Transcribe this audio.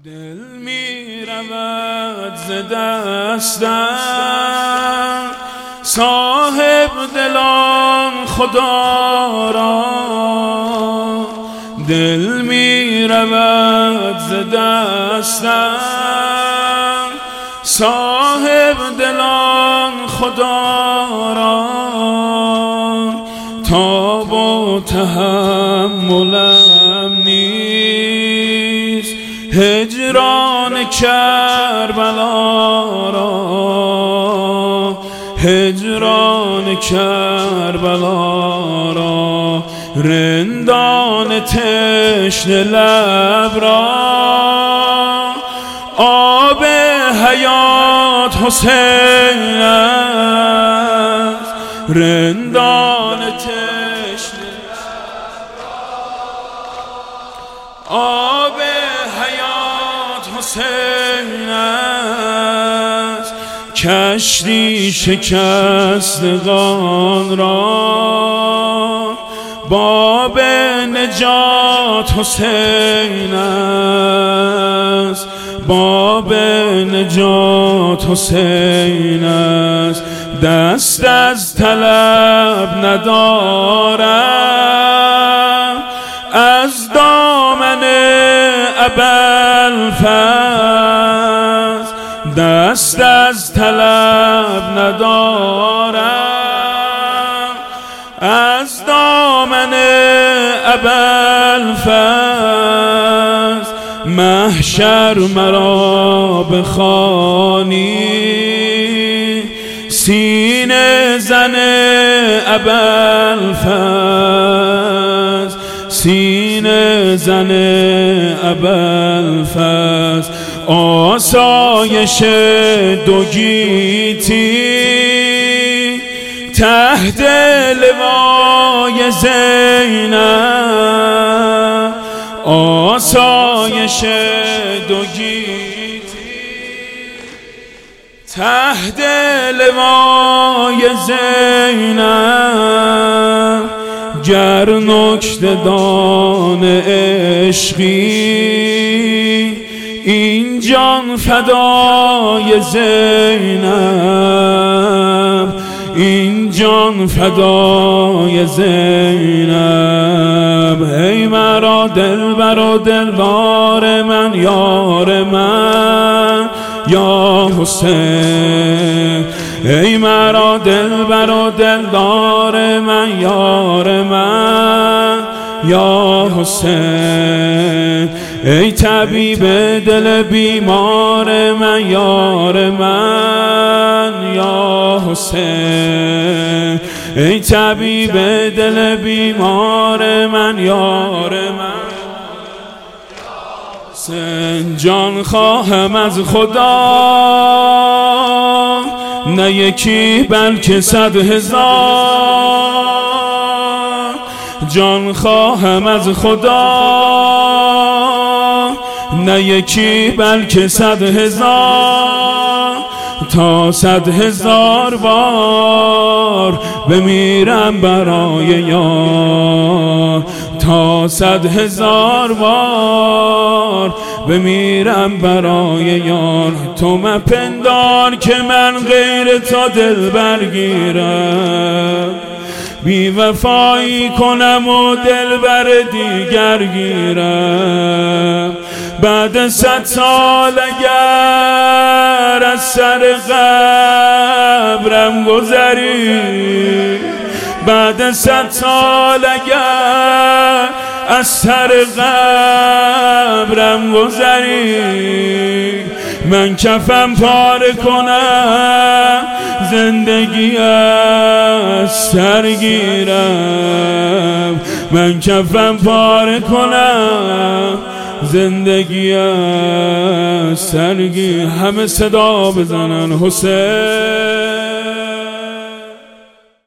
دل می رود ز دستم صاحب دلان خدا را، دل می رود ز دستم صاحب دلان خدا را، تاب و تحملم نیست هجران کربلا را، هجران کربلا را، رندان تشنه لب را، آب حیات حسین است، رندان تشنه لب را، آب حیات حسین است، کشتی شکستگان را، باب نجات حسین است، باب نجات حسین است، دست از طلب ندارم از دامن ابوالفضل، دست از طلب ندارم از دامن ابوالفضل، محشر مرا بخوانی سینه زن ابوالفضل، سینه زن ابوالفضل، آسایش دو گیتی تحت لوای زینب، آسایش دو گیتی تحت لوای زینب، گر نکته دان عشقی این جان فدای زینب، این جان فدای زینب، ای مرا دلبر و دلدار من، یار من یا حسین، ای مرا دلبر و دلدار من، یار من یا حسین، ای طبیب دل بیمار من، یار من یا حسین، ای طبیب دل بیمار من، یار من حسین، جان خواهم از خدا نه یکی بلکه 100,000، جان خواهم از خدا نه یکی بلکه 100,000، تا 100,000 بار بمیرم برای یار، تا 100,000 بار بمیرم برای یار، تو مپندار که من غیر تا دل برگیرم، بی وفایی کنم و دل بر دیگر گیرم، بعد 100 سال اگر از سر قبرم گذری، بعد 100 سال اگر از سر قبرم گذری، من کفم پاره کنم زندگی از سر گیرم، من کفم پاره کنم زندگی از سر گیرم، همه صدا بزنن حسین.